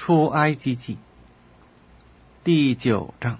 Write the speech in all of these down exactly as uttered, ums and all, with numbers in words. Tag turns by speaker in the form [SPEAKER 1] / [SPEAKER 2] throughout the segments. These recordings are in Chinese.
[SPEAKER 1] 出埃及记第九章。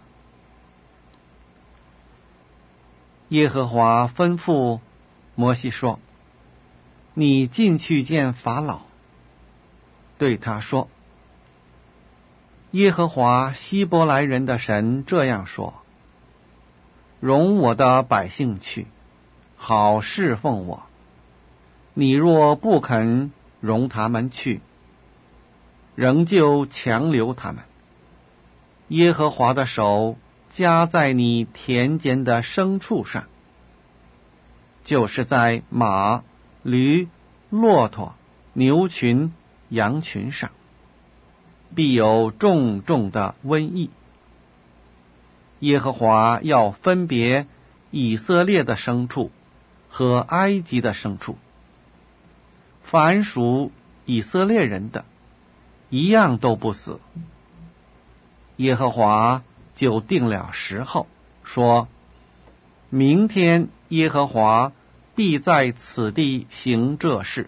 [SPEAKER 1] 耶和华吩咐摩西说：你进去见法老，对他说，耶和华希伯来人的神这样说，容我的百姓去，好侍奉我。你若不肯容他们去，仍旧强留他们，耶和华的手加在你田间的牲畜上，就是在马、驴、骆驼、牛群、羊群上，必有重重的瘟疫。耶和华要分别以色列的牲畜和埃及的牲畜，凡属以色列人的，一样都不死。耶和华就定了时候，说，明天耶和华必在此地行这事。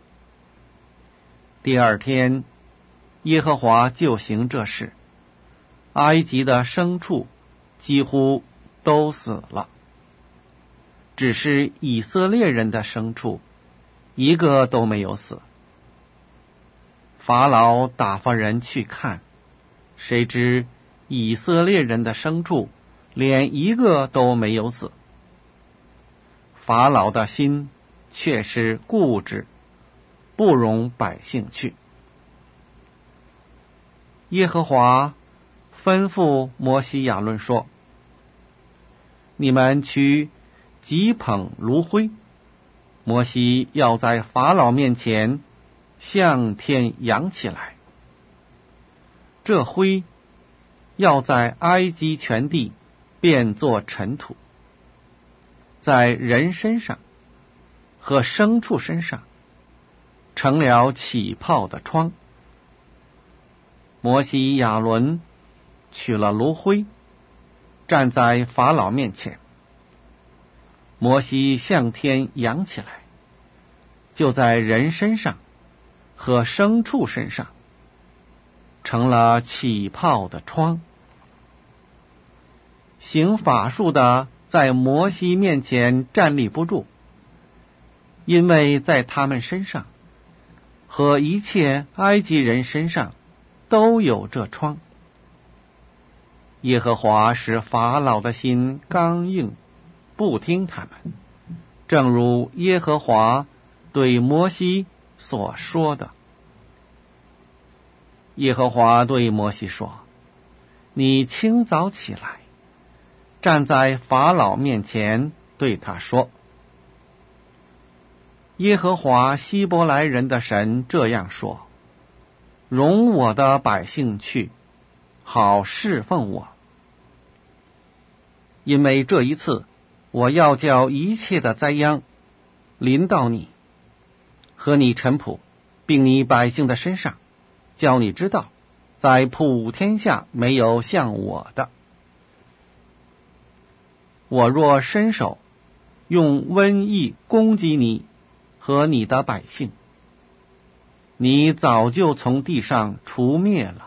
[SPEAKER 1] 第二天，耶和华就行这事，埃及的牲畜几乎都死了，只是以色列人的牲畜一个都没有死。法老打发人去看，谁知以色列人的牲畜连一个都没有死。法老的心却是固执，不容百姓去。耶和华吩咐摩西亚伦说，你们去击捧炉灰，摩西要在法老面前向天扬起来，这灰要在埃及全地变作尘土，在人身上和牲畜身上成了起泡的疮。摩西亚伦取了炉灰，站在法老面前，摩西向天扬起来，就在人身上和牲畜身上成了起泡的疮。行法术的在摩西面前站立不住，因为在他们身上和一切埃及人身上都有这疮。耶和华使法老的心刚硬，不听他们，正如耶和华对摩西所说的。耶和华对摩西说，你清早起来，站在法老面前，对他说，耶和华希伯来人的神这样说，容我的百姓去，好侍奉我。因为这一次，我要叫一切的灾殃临到你和你臣仆并你百姓的身上，叫你知道，在普天下没有像我的。我若伸手用瘟疫攻击你和你的百姓，你早就从地上除灭了。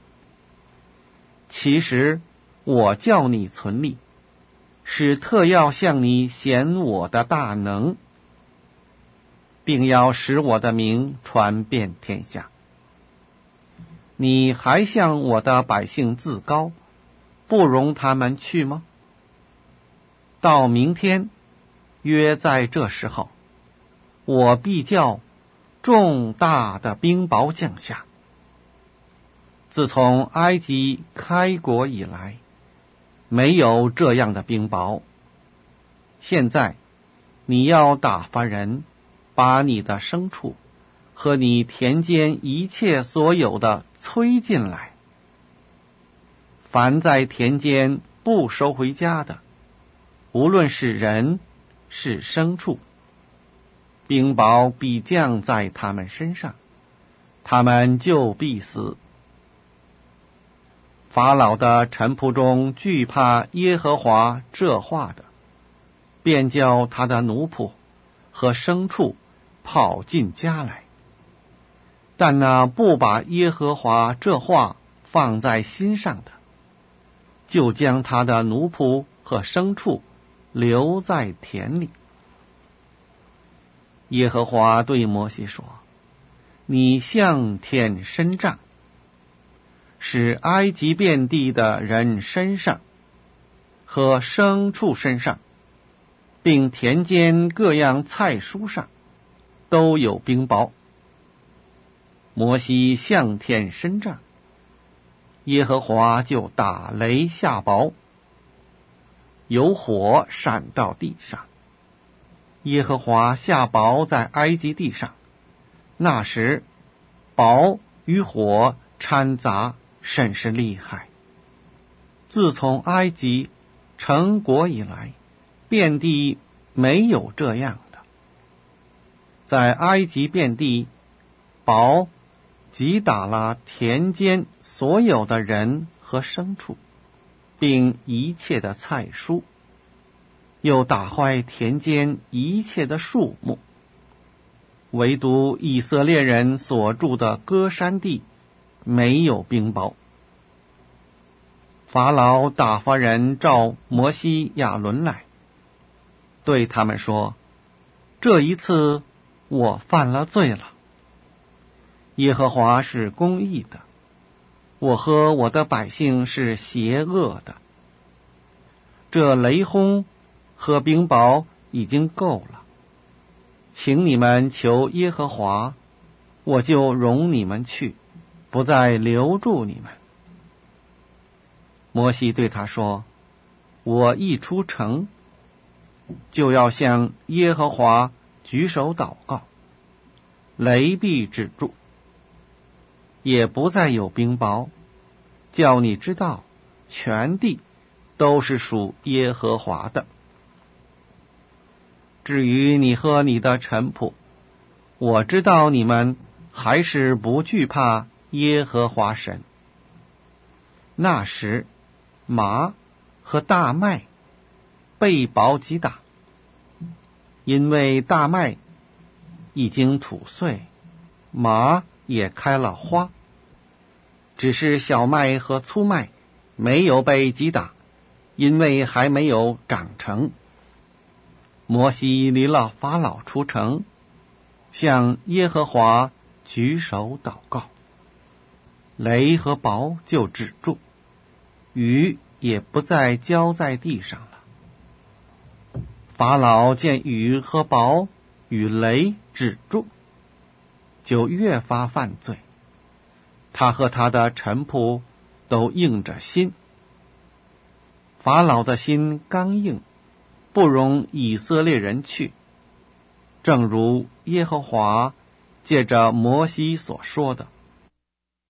[SPEAKER 1] 其实我叫你存立，是特要向你显我的大能，并要使我的名传遍天下。你还向我的百姓自高，不容他们去吗？到明天，约在这时候，我必叫重大的冰雹降下。自从埃及开国以来，没有这样的冰雹。现在你要打发人，把你的牲畜和你田间一切所有的催进来。凡在田间不收回家的，无论是人是牲畜，冰雹必降在他们身上，他们就必死。法老的臣仆中惧怕耶和华这话的，便叫他的奴仆和牲畜跑进家来， 但那不把耶和华这话放在心上的，就将他的奴仆和牲畜留在田里。耶和华对摩西说：你向天伸杖，使埃及遍地的人身上和牲畜身上，并田间各样菜蔬上都有冰雹。摩西向天伸杖，耶和华就打雷下雹，有火闪到地上。耶和华下雹在埃及地上，那时雹与火掺杂，甚是厉害。自从埃及成国以来，遍地没有这样的。在埃及遍地，雹击打了田间所有的人和牲畜，并一切的菜蔬，又打坏田间一切的树木。唯独以色列人所住的歌珊地没有冰雹。法老打发人召摩西亚伦来，对他们说：这一次我犯了罪了。耶和华是公义的，我和我的百姓是邪恶的。这雷轰和冰雹已经够了，请你们求耶和华，我就容你们去，不再留住你们。摩西对他说：我一出城，就要向耶和华举手祷告，雷必止住，也不再有冰雹，叫你知道全地都是属耶和华的。至于你和你的臣仆，我知道你们还是不惧怕耶和华神。那时麻和大麦被雹击打，因为大麦已经吐穗，麻也开了花，只是小麦和粗麦没有被击打，因为还没有长成。摩西离了法老出城，向耶和华举手祷告，雷和雹就止住，雨也不再浇在地上了。法老见雨和雹与雷止住，就越发犯罪，他和他的臣仆都硬着心。法老的心刚硬，不容以色列人去，正如耶和华借着摩西所说的。